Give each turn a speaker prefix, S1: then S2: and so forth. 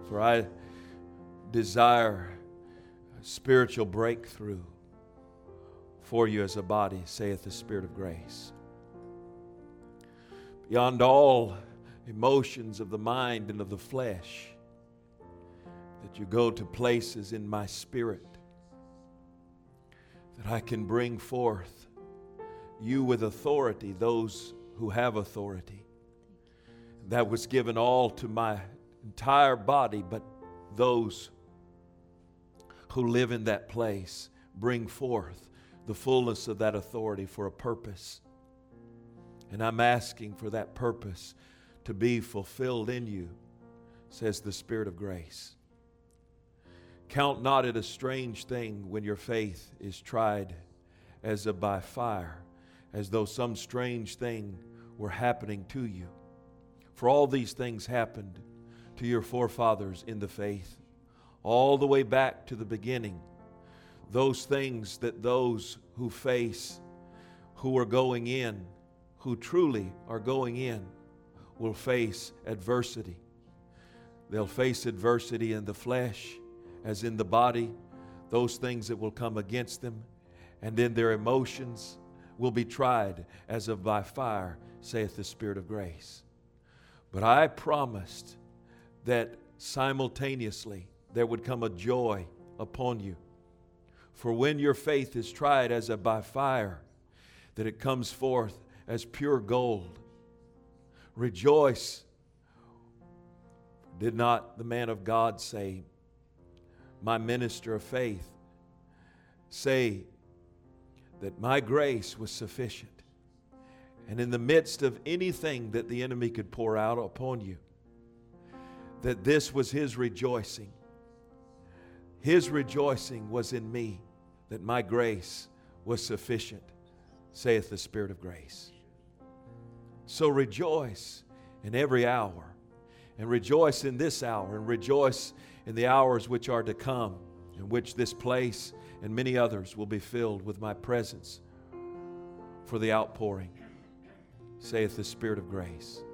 S1: For I desire spiritual breakthrough for you as a body, saith the Spirit of grace. Beyond all emotions of the mind and of the flesh, that you go to places in my spirit that I can bring forth you with authority, those who have authority. That was given all to my entire body, but those who live in that place bring forth the fullness of that authority for a purpose. And I'm asking for that purpose to be fulfilled in you, says the Spirit of grace. Count not it a strange thing when your faith is tried as if by fire, as though some strange thing were happening to you. For all these things happened to your forefathers in the faith, all the way back to the beginning. Those things that those who face, who are going in, who truly are going in, will face adversity. They'll face adversity in the flesh as in the body, those things that will come against them, and then their emotions will be tried as of by fire, saith the Spirit of grace. But I promised that simultaneously there would come a joy upon you. For when your faith is tried as of by fire, that it comes forth as pure gold. Rejoice. Did not the man of God say, my minister of faith, say that my grace was sufficient? And in the midst of anything that the enemy could pour out upon you, that this was his rejoicing. His rejoicing was in me, that my grace was sufficient, saith the Spirit of grace. So rejoice in every hour, and rejoice in this hour, and rejoice in the hours which are to come, in which this place and many others will be filled with my presence for the outpouring, saith the Spirit of grace.